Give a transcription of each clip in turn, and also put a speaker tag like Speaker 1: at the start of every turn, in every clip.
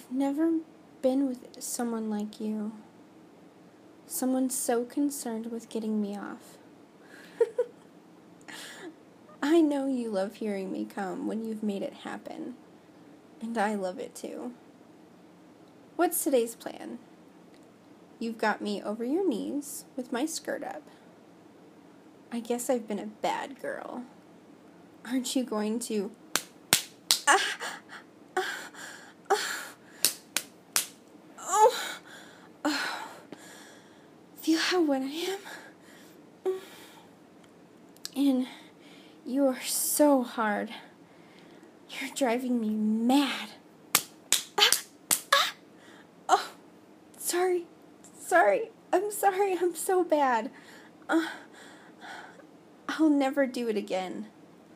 Speaker 1: I've never been with someone like you. Someone so concerned with getting me off. I know you love hearing me come when you've made it happen. And I love it too. What's today's plan? You've got me over your knees with my skirt up. I guess I've been a bad girl. Aren't you going to... Feel how wet I am? And you are so hard. You're driving me mad. Oh, sorry. I'm sorry. I'm so bad. I'll never do it again.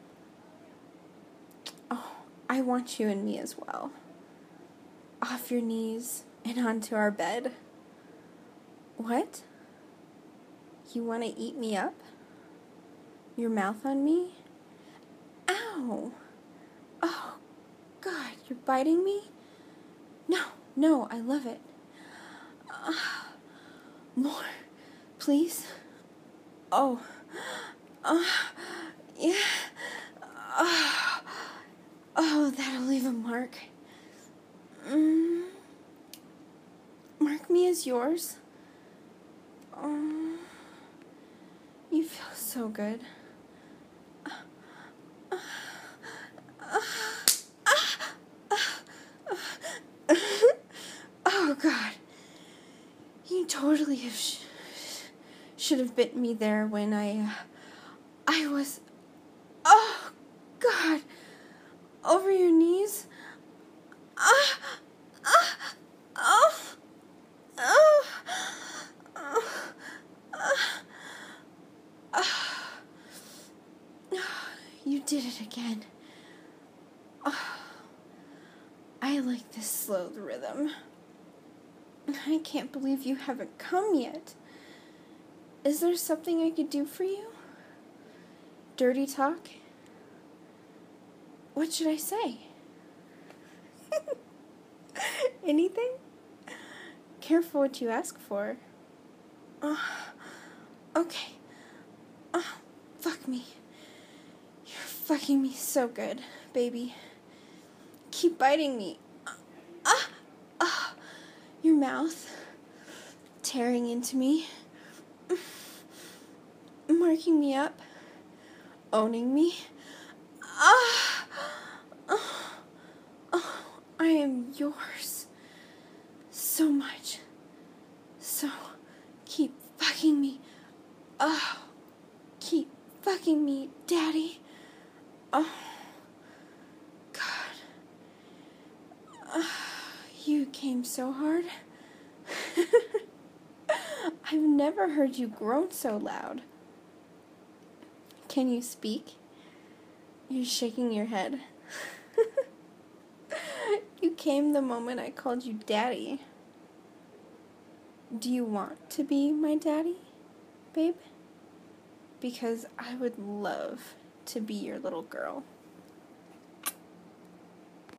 Speaker 1: Oh, I want you and me as well. Off your knees and onto our bed. What? You want to eat me up? Your mouth on me? Ow! Oh, God, you're biting me? No, I love it. More, please? Oh, yeah. Oh, that'll leave a mark. Mark me as yours? You feel so good. Oh, God. You totally should have bitten me there when I was... Oh, God. Over your knees? You did it again. I like this slow rhythm. I can't believe you haven't come yet. Is there something I could do for you? Dirty talk? What should I say? Anything? Careful what you ask for. Okay. Fuck me. You're fucking me so good, baby. Keep biting me. Your mouth. Tearing into me. Marking me up. Owning me. I am yours. So much. So, keep fucking me. Keep fucking me, Daddy. Oh, God. You came so hard. I've never heard you groan so loud. Can you speak? You're shaking your head. You came the moment I called you Daddy. Do you want to be my daddy, babe? Because I would love to be your little girl.